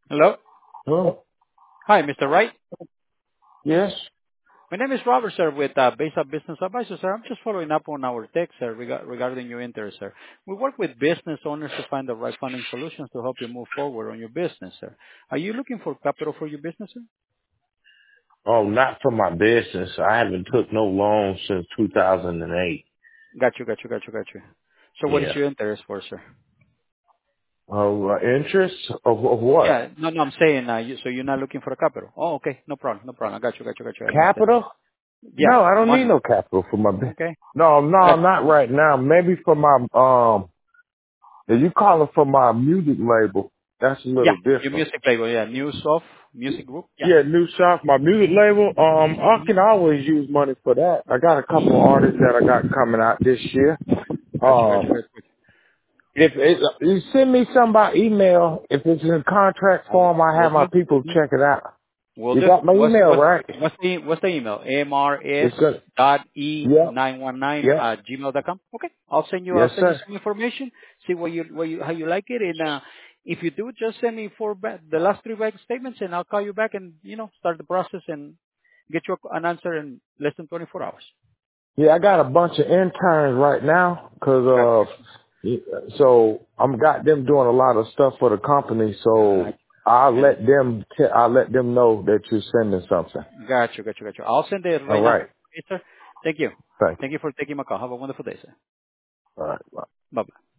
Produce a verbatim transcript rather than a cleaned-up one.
Hello. Oh, Hi, Mister Wright. yes. My name is Robert, sir, with uh, Base Up Business Advisor, sir. I'm just following up on our text, sir, rega- regarding your interest, sir. We work with business owners to find the right funding solutions to help you move forward on your business, sir. Are you looking for capital for your business, sir? Oh, not for my business. I haven't took no loans since two thousand eight. Got you, got you, got you, got you. So what is Yeah. your interest for, sir? Oh, uh, interest of, of what? Yeah, no, no, I'm saying, uh, you, so you're not looking for a capital. Oh, okay, no problem, no problem. I got you, got you, got you. I understand. Capital? Yeah, No, I don't need money. no capital for my business. Okay, No, no, got not right now. Maybe for my, um, if you call it for my music label, that's a Yeah, little your different. music label, yeah, News of Music Group. Yeah. Yeah, new shop, my music label. Um, I Mm-hmm. can always use money for that. I got a couple artists that I got coming out this year. Got you, got you, Um, got you. If it, you send me some by email, if it's in contract Will form, I will have my do. people Mm-hmm. check it out. Will You do. got my What's email, what's right? what's the what's the email? Amrs It's good. dot e Yep. nine one nine Yep. at gmail dot com. Okay. I'll send you Yes, I'll send you sir. some information. See what you what you how you like it, and uh, if you do, just send me four ba- the last three bank statements, and I'll call you back and you know start the process and get you an answer in less than twenty four hours. Yeah, I got a bunch of interns right now 'cause Got uh, y- so I'm got them doing a lot of stuff for the company. got So I'll and let them, t- I'll let them know that you're sending something. got you, got you, got you. I'll send it All right now. right. Okay, sir. Thank you. Thank you. Thank you for taking my call. Have a wonderful day, sir. All right. Bye. Bye bye.